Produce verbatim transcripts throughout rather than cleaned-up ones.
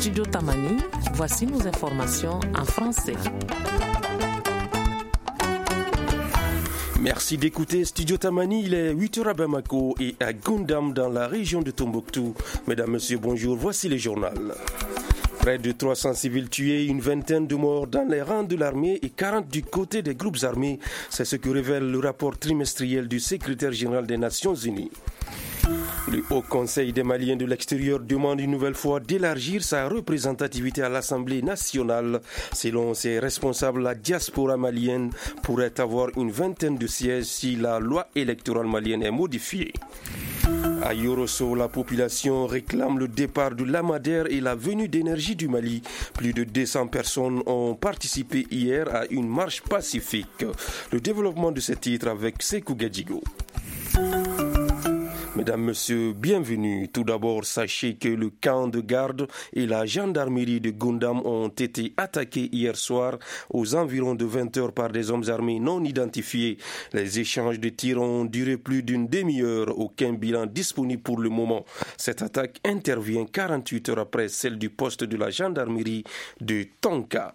Studio Tamani, voici nos informations en français. Merci d'écouter Studio Tamani, il est huit heures à Bamako et à Goundam dans la région de Tombouctou. Mesdames, Messieurs, bonjour, voici les journaux. Près de trois cents civils tués, une vingtaine de morts dans les rangs de l'armée et quarante du côté des groupes armés. C'est ce que révèle le rapport trimestriel du secrétaire général des Nations Unies. Le Haut Conseil des Maliens de l'extérieur demande une nouvelle fois d'élargir sa représentativité à l'Assemblée nationale. Selon ses responsables, la diaspora malienne pourrait avoir une vingtaine de sièges si la loi électorale malienne est modifiée. À Yorosso, la population réclame le départ de l'Amadère et la venue d'Énergie du Mali. Plus de deux cents personnes ont participé hier à une marche pacifique. Le développement de ce titre avec Sekou Gadjigo. Mesdames, Messieurs, bienvenue. Tout d'abord, sachez que le camp de garde et la gendarmerie de Goundam ont été attaqués hier soir aux environs de vingt heures par des hommes armés non identifiés. Les échanges de tirs ont duré plus d'une demi-heure. Aucun bilan disponible pour le moment. Cette attaque intervient quarante-huit heures après celle du poste de la gendarmerie de Tonka.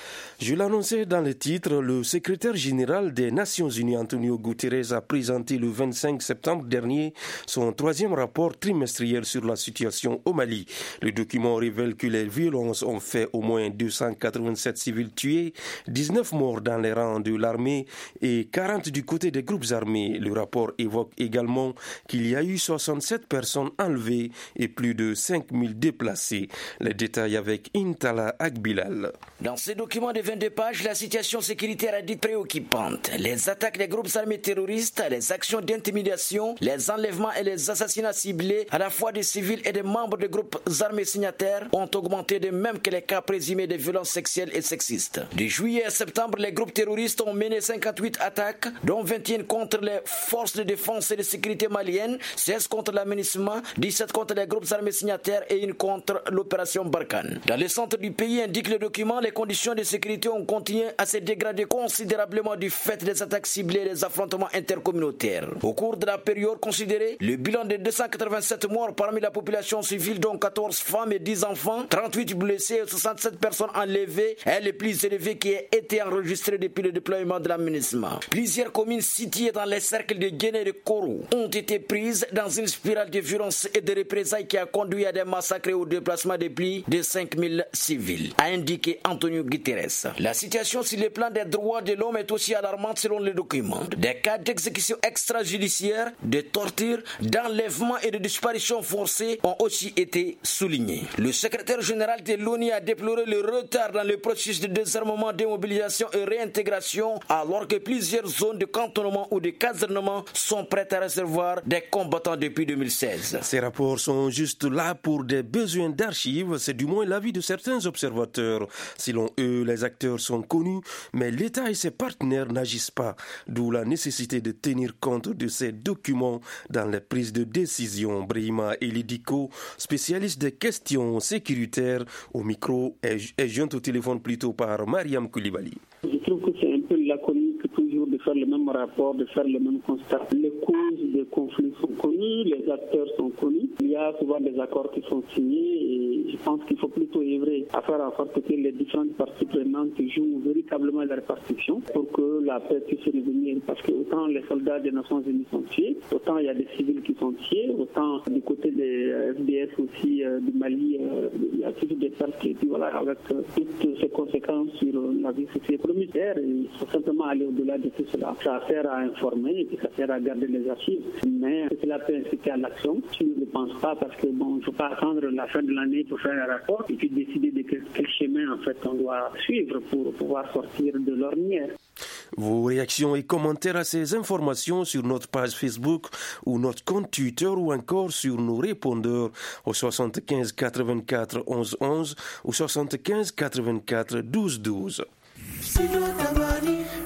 Je l'annonçais dans le titre, le secrétaire général des Nations Unies, Antonio Guterres, a présenté le vingt-cinq septembre dernier son troisième rapport trimestriel sur la situation au Mali. Le document révèle que les violences ont fait au moins deux cent quatre-vingt-sept civils tués, dix-neuf morts dans les rangs de l'armée et quarante du côté des groupes armés. Le rapport évoque également qu'il y a eu soixante-sept personnes enlevées et plus de cinq mille déplacés. Les détails avec Intala Agbilal. Dans ce document de vingt-deux pages, la situation sécuritaire est dite préoccupante. Les attaques des groupes armés terroristes, les actions d'intimidation, les enlèvements et les assassinats ciblés à la fois des civils et des membres des groupes armés signataires ont augmenté de même que les cas présumés de violences sexuelles et sexistes. De juillet à septembre, les groupes terroristes ont mené cinquante-huit attaques, dont vingt et un contre les forces de défense et de sécurité maliennes, seize contre l'aménagement, dix-sept contre les groupes armés signataires et une contre l'opération Barkhane. Dans le centre du pays, indique le document, les conditions de sécurité ont continué à se dégrader considérablement du fait des attaques ciblées et des affrontements intercommunautaires. Au cours de la période considérée, le bilan de deux cent quatre-vingt-sept morts parmi la population civile, dont quatorze femmes et dix enfants, trente-huit blessés et soixante-sept personnes enlevées, est le plus élevé qui ait été enregistré depuis le déploiement de l'aménagement. Plusieurs communes situées dans les cercles de Guinée et de Koro ont été prises dans une spirale de violence et de représailles qui a conduit à des massacres et au déplacement de plus de cinq mille civils, a indiqué Antonio Guterres. La situation sur le plan des droits de l'homme est aussi alarmante selon le document. Des cas d'exécution extrajudiciaire, de torture, d'enlèvement et de disparition forcée ont aussi été soulignés. Le secrétaire général de l'ONU a déploré le retard dans le processus de désarmement, démobilisation et réintégration, alors que plusieurs zones de cantonnement ou de casernement sont prêtes à recevoir des combattants depuis deux mille seize. Ces rapports sont juste là pour des besoins d'archives, c'est du moins l'avis de certains observateurs. Selon eux, les acteurs sont connus, mais l'État et ses partenaires n'agissent pas, d'où la nécessité de tenir compte de ces documents dans les prises de décision. Brahima Elidiko, spécialiste des questions sécuritaires, au micro est joint au téléphone plutôt par Mariam Koulibaly. Je trouve que c'est un peu laconique toujours de faire le même rapport, de faire le même constat. Les causes des conflits sont connues, les acteurs sont connus. Il y a souvent des accords qui sont signés et je pense qu'il faut plutôt œuvrer à faire en sorte que les différentes parties prenantes jouent véritablement la répartition pour que la paix puisse revenir. Parce que autant les soldats des Nations Unies sont tués, autant il y a des civils qui sont tués, autant du côté des F D S aussi euh, du Mali, euh, il y a toujours des pertes. Et puis voilà, avec euh, toutes ces conséquences sur euh, la vie socio-économique, il faut simplement aller au-delà de tout cela. Ça sert à informer et puis ça sert à garder les archives. Mais cela peut inciter à l'action. Je ne le pense pas parce que bon, il ne faut pas attendre la fin de l'année pour faire un rapport et puis décider de quel, quel chemin en fait on doit suivre pour pouvoir sortir de l'ornière. Vos réactions et commentaires à ces informations sur notre page Facebook ou notre compte Twitter ou encore sur nos répondeurs au soixante-quinze quatre-vingt-quatre onze onze ou soixante-quinze quatre-vingt-quatre douze douze.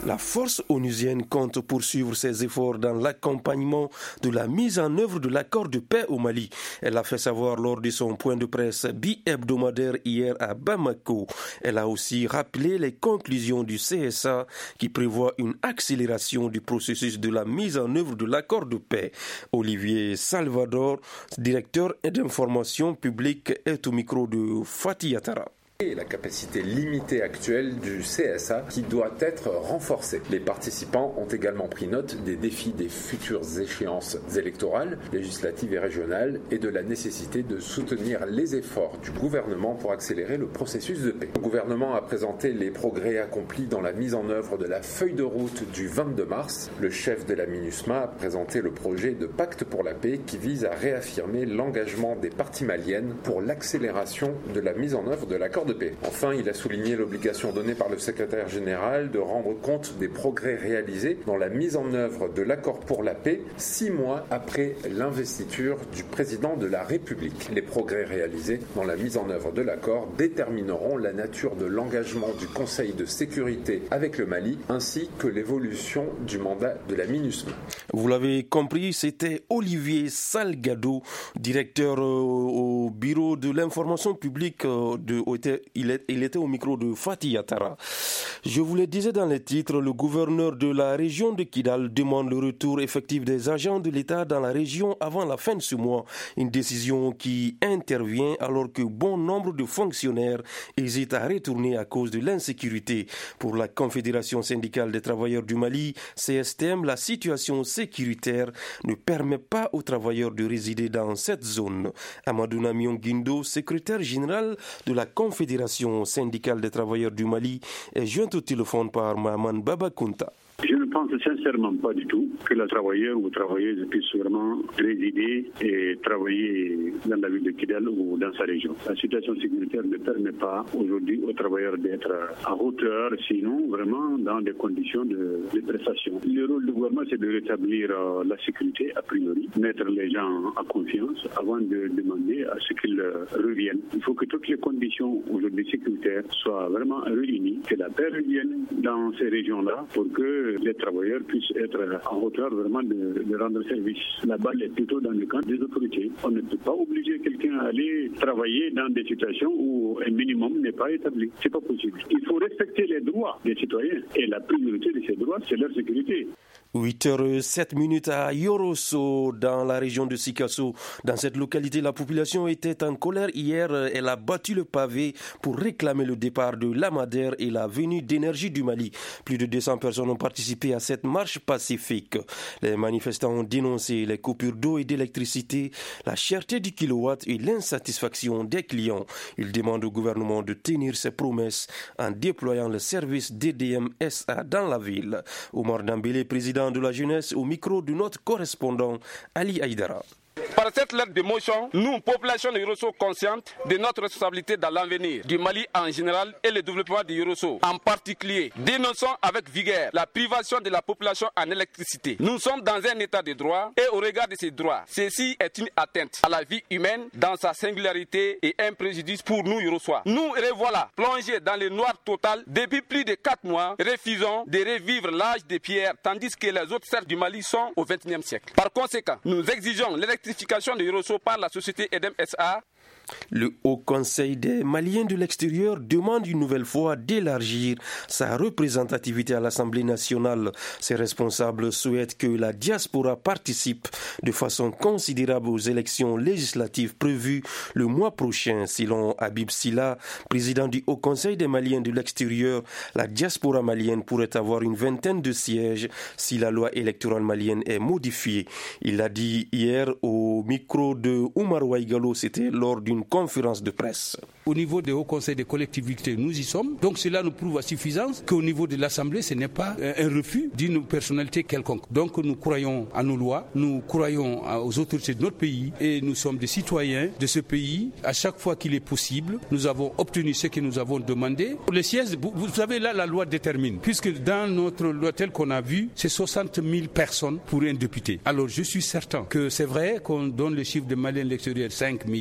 La force onusienne compte poursuivre ses efforts dans l'accompagnement de la mise en œuvre de l'accord de paix au Mali. Elle a fait savoir lors de son point de presse bi-hebdomadaire hier à Bamako. Elle a aussi rappelé les conclusions du C S A qui prévoit une accélération du processus de la mise en œuvre de l'accord de paix. Olivier Salvador, directeur d'information publique, est au micro de Fatih Yatara. Et la capacité limitée actuelle du C S A qui doit être renforcée. Les participants ont également pris note des défis des futures échéances électorales, législatives et régionales et de la nécessité de soutenir les efforts du gouvernement pour accélérer le processus de paix. Le gouvernement a présenté les progrès accomplis dans la mise en œuvre de la feuille de route du vingt-deux mars. Le chef de la MINUSMA a présenté le projet de pacte pour la paix qui vise à réaffirmer l'engagement des parties maliennes pour l'accélération de la mise en œuvre de l'accord de paix. Enfin, il a souligné l'obligation donnée par le secrétaire général de rendre compte des progrès réalisés dans la mise en œuvre de l'accord pour la paix six mois après l'investiture du président de la République. Les progrès réalisés dans la mise en œuvre de l'accord détermineront la nature de l'engagement du Conseil de sécurité avec le Mali ainsi que l'évolution du mandat de la MINUSMA. Vous l'avez compris, c'était Olivier Salgado, directeur au bureau de l'information publique de Il, est, il était au micro de Fatih Yatara. Je vous le disais dans les titres, le gouverneur de la région de Kidal demande le retour effectif des agents de l'État dans la région avant la fin de ce mois. Une décision qui intervient alors que bon nombre de fonctionnaires hésitent à retourner à cause de l'insécurité. Pour la Confédération syndicale des travailleurs du Mali, C S T M, la situation sécuritaire ne permet pas aux travailleurs de résider dans cette zone. Amadou Namion Guindo, secrétaire général de la Confédération Fédération syndicale des travailleurs du Mali est jointe au téléphone par Maman Babakunta. Je ne pense sincèrement pas du tout que la travailleur ou travailleuse puisse vraiment résider et travailler dans la ville de Kidal ou dans sa région. La situation sécuritaire ne permet pas aujourd'hui aux travailleurs d'être à hauteur, sinon vraiment dans des conditions de, de prestation. Le rôle du gouvernement, c'est de rétablir euh, la sécurité a priori, mettre les gens en confiance avant de demander à ce qu'ils euh, reviennent. Il faut que toutes les conditions aujourd'hui sécuritaires soient vraiment réunies, que la paix revienne dans ces régions-là pour que les travailleurs puissent être en hauteur vraiment de, de rendre service. La balle est plutôt dans le camp des autorités. On ne peut pas obliger quelqu'un à aller travailler dans des situations où un minimum n'est pas établi. C'est pas possible. Il faut respecter les droits des citoyens et la priorité de ces droits, c'est leur sécurité. huit heures sept minutes à Yorosso, dans la région de Sikasso. Dans cette localité, la population était en colère hier. Elle a battu le pavé pour réclamer le départ de l'Amadère et la venue d'énergie du Mali. Plus de deux cents personnes ont participé à cette marche pacifique. Les manifestants ont dénoncé les coupures d'eau et d'électricité, la cherté du kilowatt et l'insatisfaction des clients. Ils demandent au gouvernement de tenir ses promesses en déployant le service D D M S A dans la ville. Omar Dambélé, président de la jeunesse, au micro de notre correspondant Ali Haïdara. Par cette lettre de motion, nous, population de Yorosso, consciente de notre responsabilité dans l'avenir du Mali en général et le développement de Yorosso en particulier, dénonçons avec vigueur la privation de la population en électricité. Nous sommes dans un état de droit et au regard de ces droits, ceci est une atteinte à la vie humaine dans sa singularité et un préjudice pour nous Yorossois. Nous revoilà plongés dans le noir total depuis plus de quatre mois, refusons de revivre l'âge des pierres tandis que les autres serfs du Mali sont au vingt et unième siècle. Par conséquent, nous exigeons l'électricité de Yorosso par la société E D M S A. Le Haut Conseil des Maliens de l'extérieur demande une nouvelle fois d'élargir sa représentativité à l'Assemblée nationale. Ses responsables souhaitent que la diaspora participe de façon considérable aux élections législatives prévues le mois prochain. Selon Habib Silla, président du Haut Conseil des Maliens de l'extérieur, la diaspora malienne pourrait avoir une vingtaine de sièges si la loi électorale malienne est modifiée. Il l'a dit hier au micro de Oumar Ouaïgalo, c'était lors d'une conférence de presse. Au niveau des hauts conseils des collectivités, nous y sommes. Donc cela nous prouve à suffisance qu'au niveau de l'Assemblée, ce n'est pas un refus d'une personnalité quelconque. Donc nous croyons à nos lois, nous croyons aux autorités de notre pays et nous sommes des citoyens de ce pays. À chaque fois qu'il est possible, nous avons obtenu ce que nous avons demandé. Les sièges, vous, vous savez, là, la loi détermine. Puisque dans notre loi telle qu'on a vu, c'est soixante mille personnes pour un député. Alors je suis certain que c'est vrai qu'on donne le chiffre de Maliens de l'extérieur cinq millions, quatre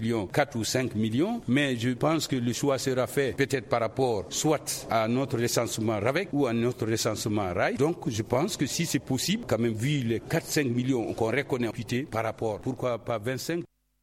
quatre ou cinq millions, mais je pense que le choix sera fait peut-être par rapport soit à notre recensement RAVEC ou à notre recensement R A I. Donc je pense que si c'est possible, quand même vu les quatre à cinq millions qu'on reconnaît par rapport, pourquoi pas vingt-cinq?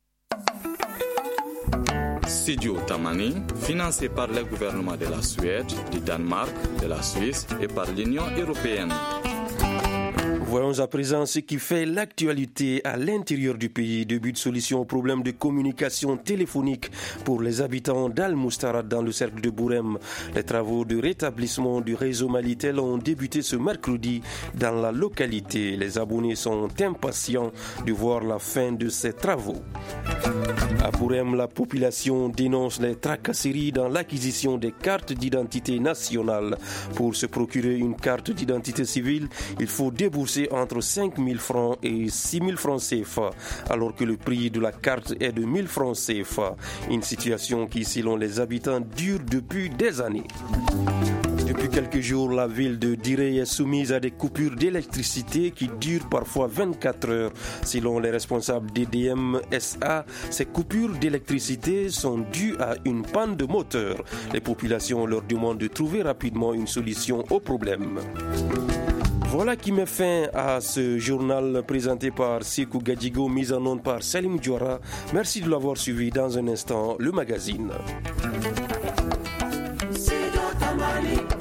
Studio Tamani, financé par le gouvernement de la Suède, du Danemark, de la Suisse et par l'Union européenne. Voyons à présent ce qui fait l'actualité à l'intérieur du pays. Début de solution au problème de communication téléphonique pour les habitants d'Al-Moustarad dans le cercle de Bourem. Les travaux de rétablissement du réseau Malitel ont débuté ce mercredi dans la localité. Les abonnés sont impatients de voir la fin de ces travaux. À Bourem, la population dénonce les tracasseries dans l'acquisition des cartes d'identité nationale. Pour se procurer une carte d'identité civile, il faut débourser entre cinq mille francs et six mille francs C F A, alors que le prix de la carte est de mille francs C F A. Une situation qui, selon les habitants, dure depuis des années. Depuis quelques jours, la ville de Direy est soumise à des coupures d'électricité qui durent parfois vingt-quatre heures. Selon les responsables d'E D M S A, ces coupures d'électricité sont dues à une panne de moteur. Les populations leur demandent de trouver rapidement une solution au problème. Voilà qui met fin à ce journal présenté par Sekou Gadjigo, mis en onde par Salim Diouara. Merci de l'avoir suivi. Dans un instant, le magazine.